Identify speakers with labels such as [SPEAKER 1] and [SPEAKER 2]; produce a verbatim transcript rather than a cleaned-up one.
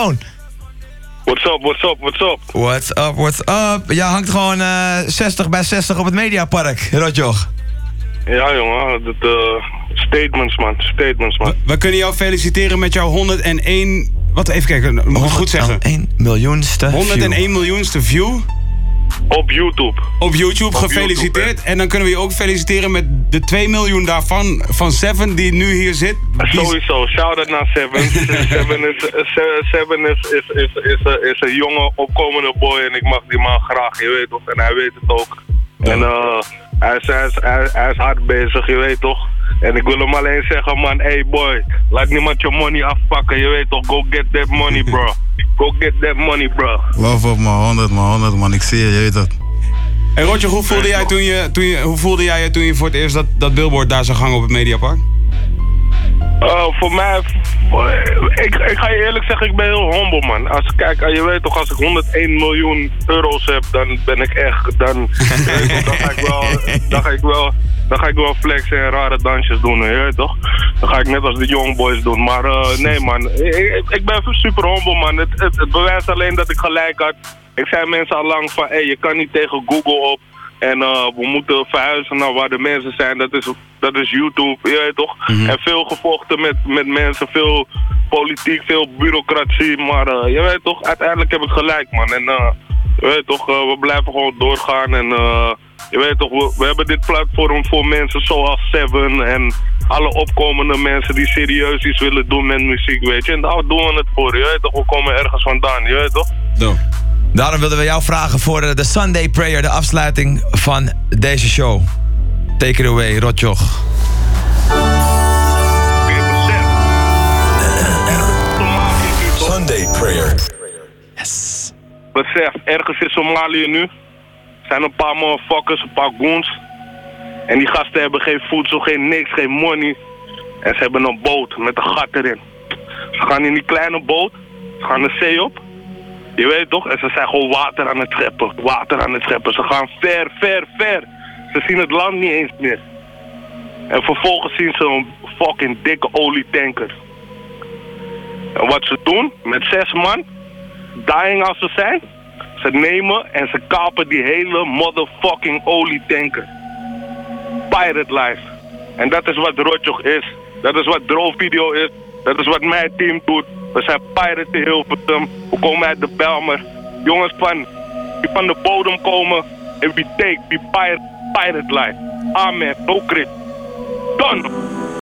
[SPEAKER 1] telefoon.
[SPEAKER 2] What's up, what's up, what's up?
[SPEAKER 1] What's up, what's up? Ja, hangt gewoon uh, zestig bij zestig op het Mediapark, Rotjoch.
[SPEAKER 2] Ja, jongen, dat, uh, statements, man, statements, man.
[SPEAKER 3] We, we kunnen jou feliciteren met jouw honderdéén... Wat, even kijken, moet ik het goed zeggen?
[SPEAKER 1] honderdéén miljoenste view.
[SPEAKER 3] honderdéén miljoenste view.
[SPEAKER 2] Op YouTube.
[SPEAKER 3] Op YouTube,
[SPEAKER 2] Op
[SPEAKER 3] gefeliciteerd.
[SPEAKER 2] YouTube,
[SPEAKER 3] en dan kunnen we je ook feliciteren met de twee miljoen daarvan, van Seven, die nu hier zit. Die...
[SPEAKER 2] Sowieso, shout-out naar Seven. Seven is, Seven is, is, is, is, is een jonge, opkomende boy en ik mag die man graag, je weet toch. En hij weet het ook. Ja. En uh, hij, is, hij, is, hij, hij is hard bezig, je weet toch. En ik wil hem alleen zeggen, man, hey boy, laat niemand je money afpakken, je weet toch. Go get that money, bro. Go get that money, bro.
[SPEAKER 4] Love op man, honderd man, honderd man, ik zie je, je weet dat.
[SPEAKER 3] Hey Roger, hoe voelde jij toen je, toen je, hoe voelde jij je toen je voor het eerst dat, dat billboard daar zag hangen op het Mediapark?
[SPEAKER 2] Uh, voor mij, voor, ik, ik ga je eerlijk zeggen, ik ben heel humble, man. Als, kijk, je weet toch, als ik honderdéén miljoen euro's heb, dan ben ik echt, dan, toch, dan ga ik wel, dan ga ik wel, dan ga ik wel flexen en rare dansjes doen, je weet toch? Dan ga ik net als de young boys doen, maar uh, nee, man, ik, ik ben super humble, man. Het, het, het bewijst alleen dat ik gelijk had. Ik zei mensen al lang van, hé, hey, je kan niet tegen Google op. En uh, we moeten verhuizen naar waar de mensen zijn. Dat is, dat is YouTube, je weet toch? Mm-hmm. En veel gevochten met, met mensen, veel politiek, veel bureaucratie. Maar uh, je weet toch, uiteindelijk heb ik gelijk, man. En uh, je weet toch, uh, we blijven gewoon doorgaan. En uh, je weet toch, we, we hebben dit platform voor mensen zoals Seven. En alle opkomende mensen die serieus iets willen doen met muziek, weet je. En daar doen we het voor, je weet toch? We komen ergens vandaan, je weet toch?
[SPEAKER 3] No.
[SPEAKER 1] Daarom wilden we jou vragen voor de Sunday Prayer, de afsluiting van deze show. Take it away, Rotjoch.
[SPEAKER 2] Sunday Prayer. Yes. Besef, ergens in Somalië nu zijn een paar motherfuckers, een paar goons. En die gasten hebben geen voedsel, geen niks, geen money. En ze hebben een boot met een gat erin. Ze gaan in die kleine boot, ze gaan de zee op. Je weet toch? En ze zijn gewoon water aan het scheppen. Water aan het scheppen. Ze gaan ver, ver, ver. Ze zien het land niet eens meer. En vervolgens zien ze een fucking dikke olietanker. En wat ze doen, met zes man, dying als ze zijn, ze nemen en ze kapen die hele motherfucking olietanker. Pirate life. En dat is wat Rotjoch is. Dat is wat Droomvideo is. Dat is wat mijn team doet. We zijn piraten in Hilversum. We komen uit de Bijlmer. Jongens van, die van de bodem komen. En we take die pirate, pirate life. Amen. No Chris. Done.